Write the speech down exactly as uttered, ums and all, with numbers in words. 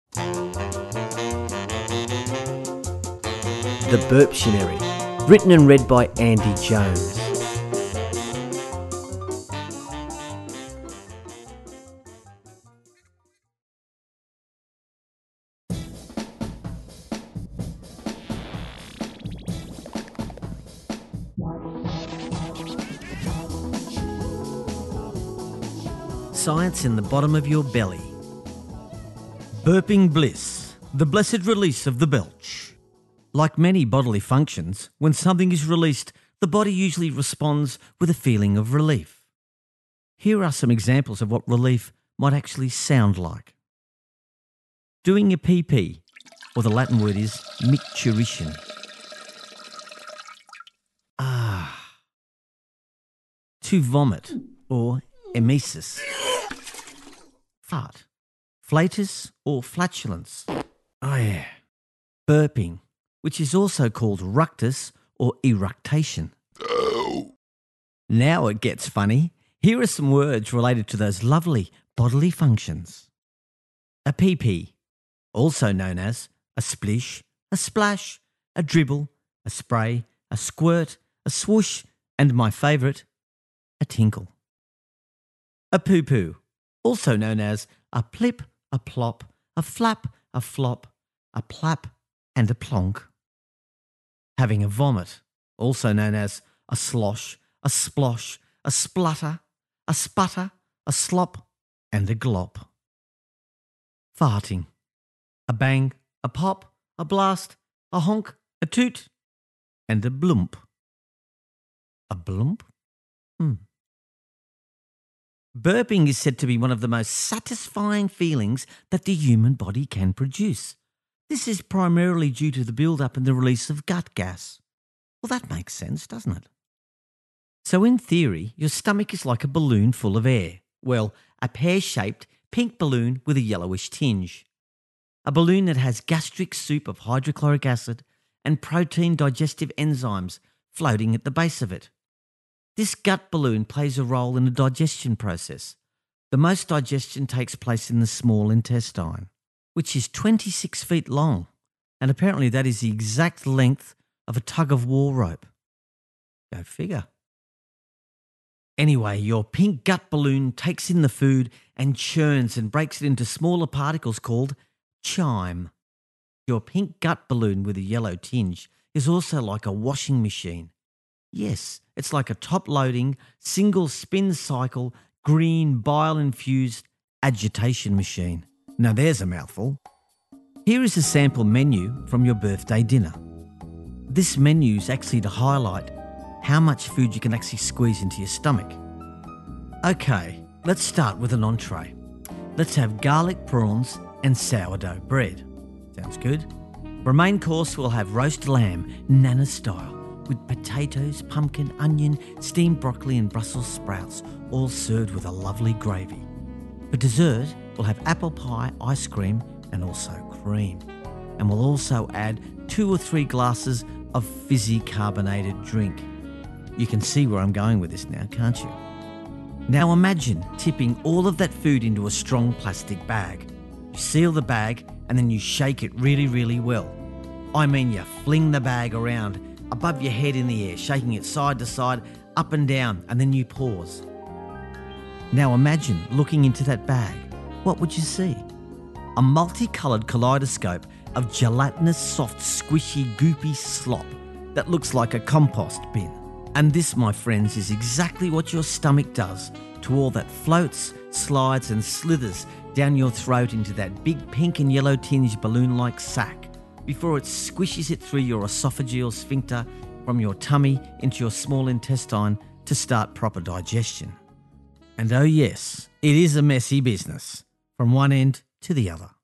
The Burptionary, written and read by Andy Jones. Science in the bottom of your belly. Burping bliss, the blessed release of the belch. Like many bodily functions, when something is released, the body usually responds with a feeling of relief. Here are some examples of what relief might actually sound like. Doing a pee-pee, or the Latin word is micturition. Ah. To vomit, or emesis. Fart, flatus or flatulence. Oh yeah. Burping, which is also called ructus or eructation. Oh. Now it gets funny. Here are some words related to those lovely bodily functions. A pee-pee, also known as a splish, a splash, a dribble, a spray, a squirt, a swoosh, and my favourite, a tinkle. A poo-poo, also known as a plip, a plop, a flap, a flop, a plap, and a plonk. Having a vomit, also known as a slosh, a splosh, a splutter, a sputter, a slop, and a glop. Farting, a bang, a pop, a blast, a honk, a toot, and a bloomp. A bloomp? Hmm. Burping is said to be one of the most satisfying feelings that the human body can produce. This is primarily due to the build-up and the release of gut gas. Well, that makes sense, doesn't it? So in theory, your stomach is like a balloon full of air. Well, a pear-shaped pink balloon with a yellowish tinge. A balloon that has gastric soup of hydrochloric acid and protein digestive enzymes floating at the base of it. This gut balloon plays a role in the digestion process. The most digestion takes place in the small intestine, which is twenty-six feet long, and apparently that is the exact length of a tug-of-war rope. Go figure. Anyway, your pink gut balloon takes in the food and churns and breaks it into smaller particles called chyme. Your pink gut balloon with a yellow tinge is also like a washing machine. Yes, it's like a top-loading, single spin cycle, green bile-infused agitation machine. Now there's a mouthful. Here is a sample menu from your birthday dinner. This menu is actually to highlight how much food you can actually squeeze into your stomach. Okay, let's start with an entree. Let's have garlic prawns and sourdough bread. Sounds good. For main course, we'll have roast lamb, Nana style, with potatoes, pumpkin, onion, steamed broccoli and Brussels sprouts, all served with a lovely gravy. For dessert, we'll have apple pie, ice cream and also cream. And we'll also add two or three glasses of fizzy carbonated drink. You can see where I'm going with this now, can't you? Now imagine tipping all of that food into a strong plastic bag. You seal the bag and then you shake it really, really well. I mean, you fling the bag around above your head in the air, shaking it side to side, up and down, and then you pause. Now imagine looking into that bag. What would you see? A multicoloured kaleidoscope of gelatinous, soft, squishy, goopy slop that looks like a compost bin. And this, my friends, is exactly what your stomach does to all that floats, slides and slithers down your throat into that big pink and yellow tinged balloon-like sack before it squishes it through your esophageal sphincter from your tummy into your small intestine to start proper digestion. And oh yes, it is a messy business from one end to the other.